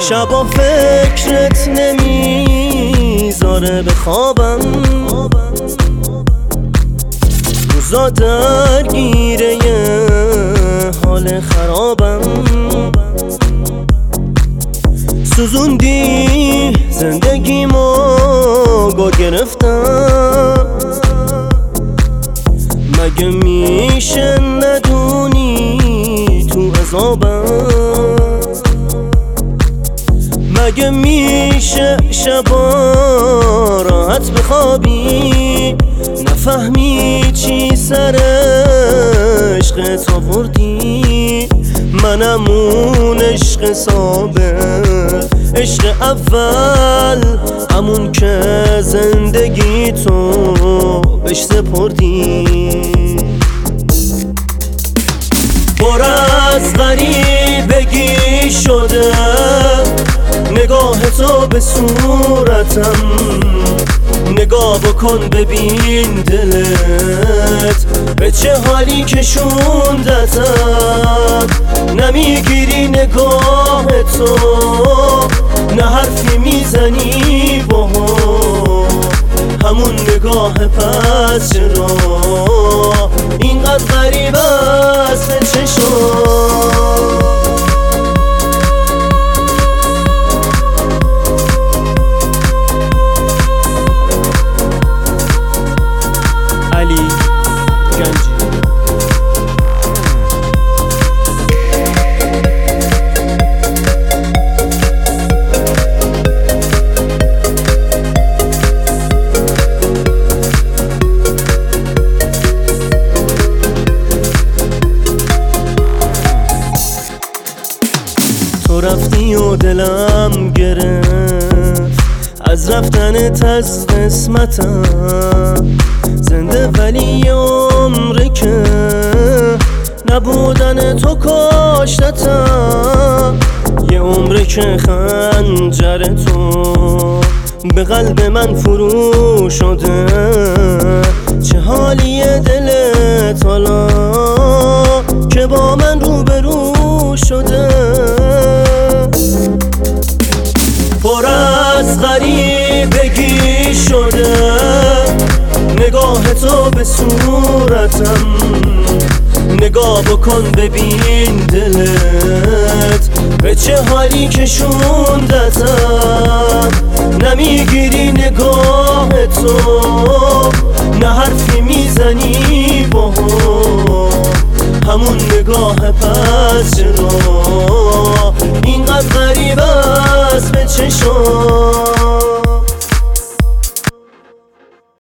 شبا فکرت نمیذاره بخوابم، روزا درگیره حال خرابم. سوزوندی زندگیمو گل گرفتم، مگه میشه ندونی تو عذابم؟ مگه میشه شبا راحت بخوابی نفهمی چی سر عشقت آوردی؟ منم اون عشق سابق، عشق اول، همون که زندگی تو بهش سپردی. پر از غریبگی شده نگاه تو به صورتم، نگاه بکن ببین دلت به چه حالی کشوندتم. نمیگیری نگاه تو، نه حرفی میزنی باها، همون نگاه پس چرا اینقدر غریب است به چشم؟ تو رفتی و دلم گرفت از رفتنت از قسمتم، زنده ولی عمری که نبودن تو کاشتتم. یه عمری که خنجر تو به قلب من فرو شده، چه حالیه دلت حالا که با من روبرو شده؟ پر از غریبگی شده نگاه تو به صورتم، نگاه بکن ببین دلت به چه حالی کشوندتم. نمیگیری نگاه تو، نه حرفی میزنی باها، همون نگاه پس چرا اینقدر غریب است به چشم؟